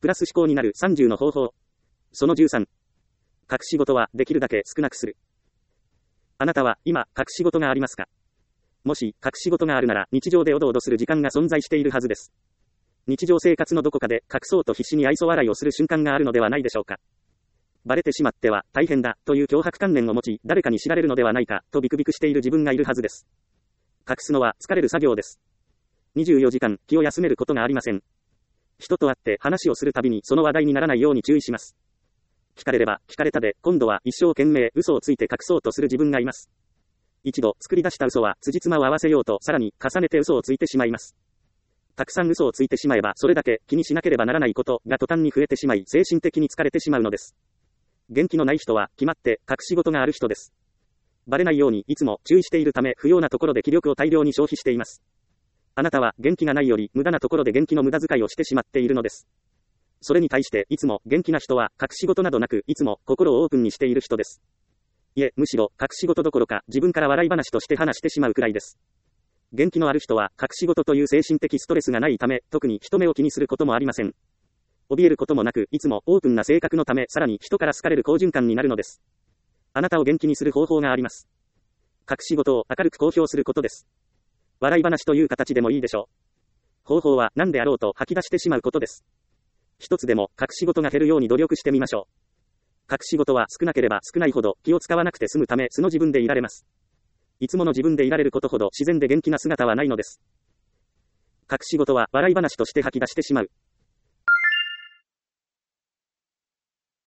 プラス思考になる30の方法。その13。隠し事はできるだけ少なくする。あなたは今、隠し事がありますか？もし、隠し事があるなら、日常でおどおどする時間が存在しているはずです。日常生活のどこかで、隠そうと必死に愛想笑いをする瞬間があるのではないでしょうか。バレてしまっては、大変だ、という脅迫観念を持ち、誰かに知られるのではないか、とビクビクしている自分がいるはずです。隠すのは、疲れる作業です。24時間、気を休めることがありません。人と会って話をするたびに、その話題にならないように注意します。聞かれれば、聞かれたで、今度は一生懸命嘘をついて隠そうとする自分がいます。一度作り出した嘘は、辻褄を合わせようと、さらに重ねて嘘をついてしまいます。たくさん嘘をついてしまえば、それだけ気にしなければならないことが途端に増えてしまい、精神的に疲れてしまうのです。元気のない人は、決まって隠し事がある人です。バレないようにいつも注意しているため、不要なところで気力を大量に消費しています。あなたは元気がないより無駄なところで元気の無駄遣いをしてしまっているのです。それに対していつも元気な人は隠し事などなくいつも心をオープンにしている人です。いえ、むしろ隠し事どころか自分から笑い話として話してしまうくらいです。元気のある人は隠し事という精神的ストレスがないため、特に人目を気にすることもありません。怯えることもなく、いつもオープンな性格のため、さらに人から好かれる好循環になるのです。あなたを元気にする方法があります。隠し事を明るく公表することです。笑い話という形でもいいでしょう。方法は何であろうと吐き出してしまうことです。一つでも隠し事が減るように努力してみましょう。隠し事は少なければ少ないほど気を使わなくて済むため、素の自分でいられます。いつもの自分でいられることほど自然で元気な姿はないのです。隠し事は笑い話として吐き出してしまう。